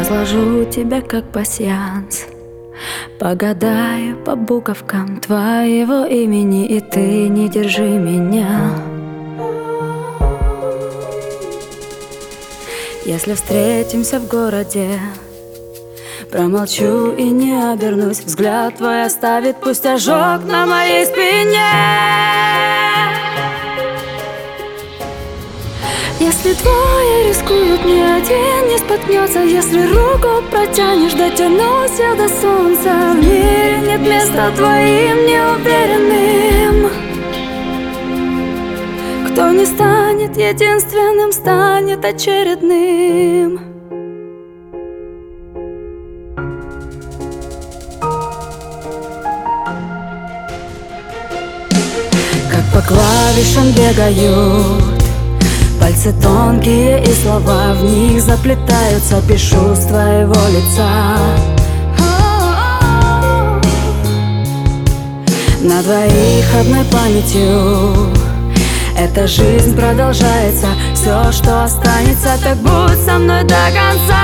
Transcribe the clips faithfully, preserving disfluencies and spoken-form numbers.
сложу тебя как пасьянс, погадаю по буковкам твоего имени, и ты не держи меня. Если встретимся в городе, промолчу и не обернусь. Взгляд твой оставит пусть ожог на моей спине. Если двое рискуют, ни один не споткнется. Если руку протянешь, дотянусь я до солнца. В мире нет места твоим неуверенным. Кто не станет единственным, станет очередным. Как по клавишам бегают пальцы тонкие, и слова в них заплетаются. Пишу с твоего лица. На двоих одной памятью эта жизнь продолжается. Все, что останется, так будь со мной до конца.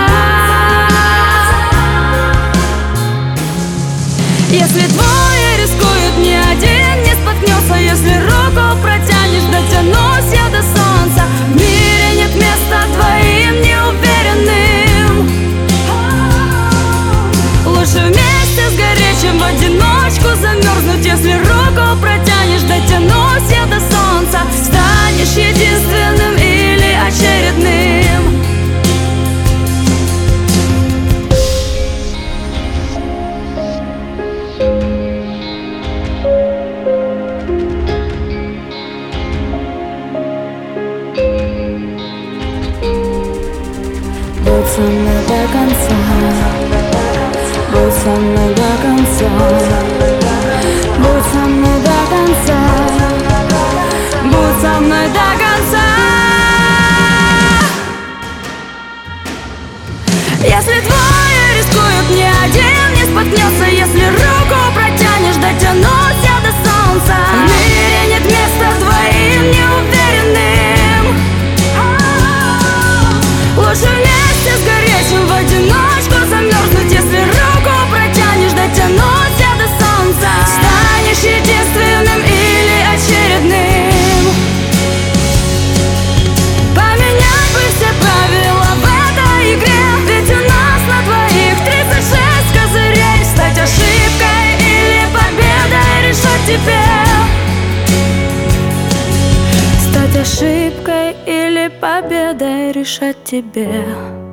Если двое рискуют, ни один не споткнется. Если руку протянешь, дотянусь я до солнца. В мире нет места твоим неуверенным. Лучше вместе сгореть, чем в одиночку замерзнуть. Если руку протянешь, дотянусь я до солнца. Станешь единственным или очередным. Будь со мной до конца, будь со мной до конца, будь со мной до конца, будь со мной до конца. Если двое рискуют, ни один не споткнется. Если руку протянешь, дотянусь я до солнца. В мире нет места твоим неуверенным. Лучше вместе сгореть, чем в одиночку замерзнуть. Если руку протянешь, дотянусь я до солнца. Станешь единственным или очередным. Поменять бы все правила в этой игре, ведь у нас на двоих тридцать шесть козырей. Стать ошибкой или победой решать тебе. Стать ошибкой или победой решать тебе.